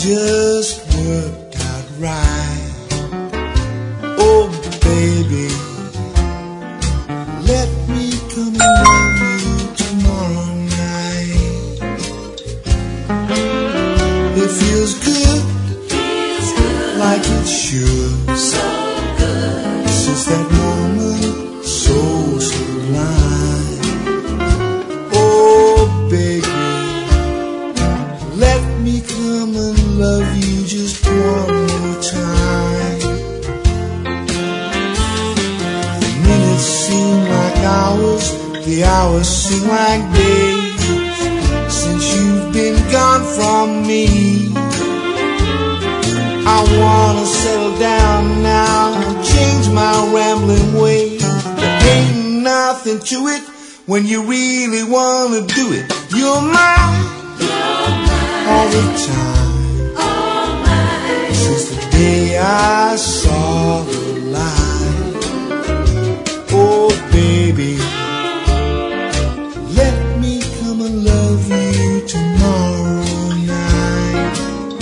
just worked out right. Oh baby, let me come and love you tomorrow night. It feels good, like it should. So good. Since that moment, so sublime. Oh baby, let me come and love you just one more time. The minutes seem like hours, the hours seem like days, since you've been gone from me. I wanna settle down now and change my rambling ways. There ain't nothing to it when you really wanna do it. You're mine, all the time, all mine. since the day I saw the light. Oh baby, let me come and love you tomorrow night.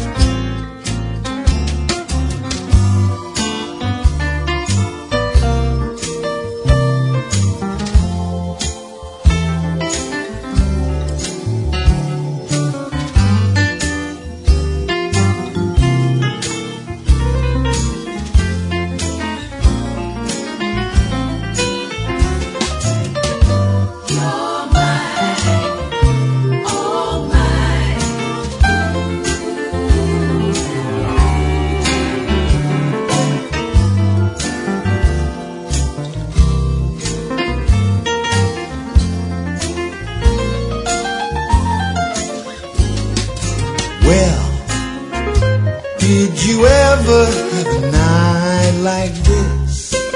Well, did you ever have a night like this?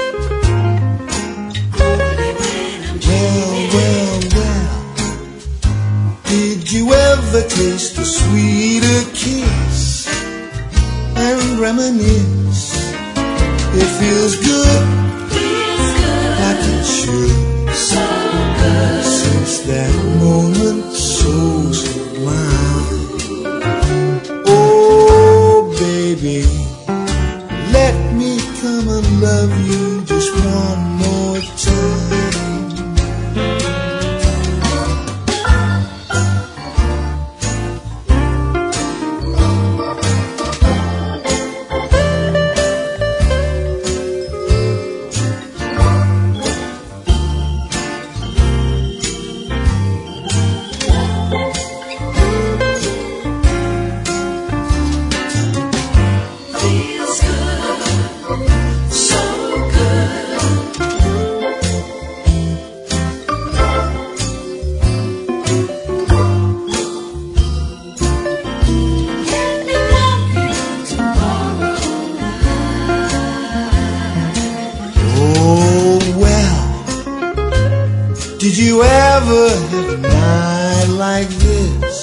Well, did you ever taste a sweeter kiss and reminisce? It feels good, like it should. So good. Since that moment, so sublime. Oh baby, let me come and love you just one more time. Feels good. So good. Let me love you tomorrow night. Oh well, did you ever have a night like this?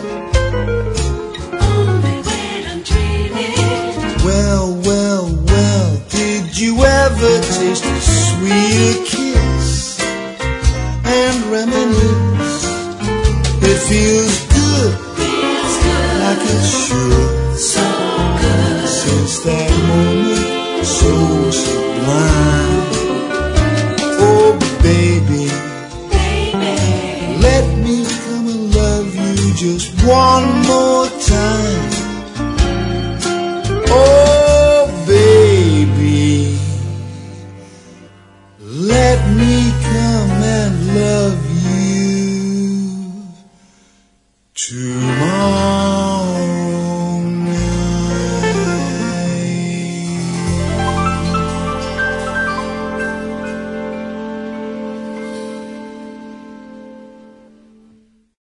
Only when I'm dreaming. Well, did you ever taste a sweet kiss and reminisce? It feels good, Feels good. like it should. So good. Since that moment, so sublime. Oh baby, Baby. let me come and love you just one more time. Oh baby, let me come and love you tomorrow.